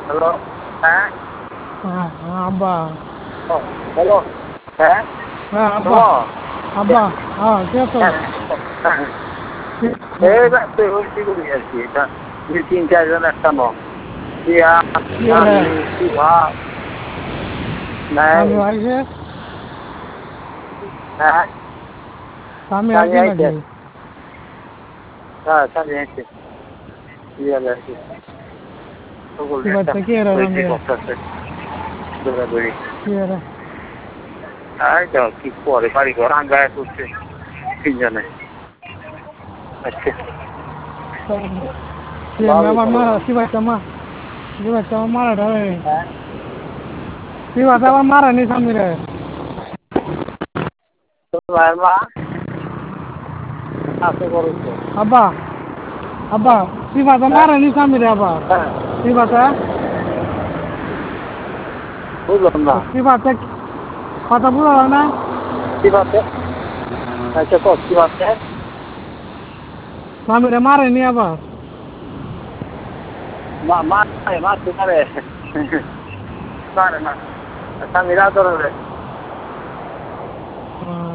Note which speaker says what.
Speaker 1: hello, হ্যাঁ,
Speaker 2: হ্যাঁ আব্বা
Speaker 1: ও, হ্যালো, হ্যাঁ,
Speaker 2: হ্যাঁ আব্বা
Speaker 1: শোনো,
Speaker 2: আব্বা হ্যাঁ কে তো
Speaker 1: হ্যাঁ, হ্যাঁ, এই রাত্রে হয়েছি করি আর কি, এটা দুই তিন চারজন একটা নয়, দিয়া,
Speaker 2: রে
Speaker 1: আমি, শিবা, নাই,
Speaker 2: স্বামী আইছে
Speaker 1: হ্যাঁ,
Speaker 2: স্বামী
Speaker 1: স্বামী
Speaker 2: আইছে
Speaker 1: আইছে,
Speaker 2: নাকি
Speaker 1: হ্যাঁ, স্বামী আইছে, দিয়া আইছে, সকল
Speaker 2: কি
Speaker 1: একটা
Speaker 2: বাচ্চা কি এরা
Speaker 1: হয়েছে
Speaker 2: স্বামীরা
Speaker 1: করতেছে, দৌড়াদৌড়ি,
Speaker 2: কি এরা
Speaker 1: এই তো কি করে বাড়ি ঘর আঙ্গায় করছে, তিনজনে, আচ্ছা, ভালোই
Speaker 2: আমার
Speaker 1: করে,
Speaker 2: মারা কি বাচ্চা আমার মারা ঢালে
Speaker 1: হ্যাঁ,
Speaker 2: কি বাচ্চা আমার মারা নি স্বামীরে
Speaker 1: তোমার মা আছে করছে,
Speaker 2: আব্বা আব্বা কি বাচ্চা
Speaker 1: হ্যাঁ,
Speaker 2: মারা নি স্বামীরে আবার
Speaker 1: হ্যাঁ,
Speaker 2: কি বাচ্চা
Speaker 1: বুঝলাম না,
Speaker 2: কি বাচ্চা কথা বুঝলো না
Speaker 1: কি বাতে, আচ্ছা কর কি বাতে,
Speaker 2: স্বামীরে মারেনি আবার
Speaker 1: মারতে পারে, পারে না, স্বামীরা ধরে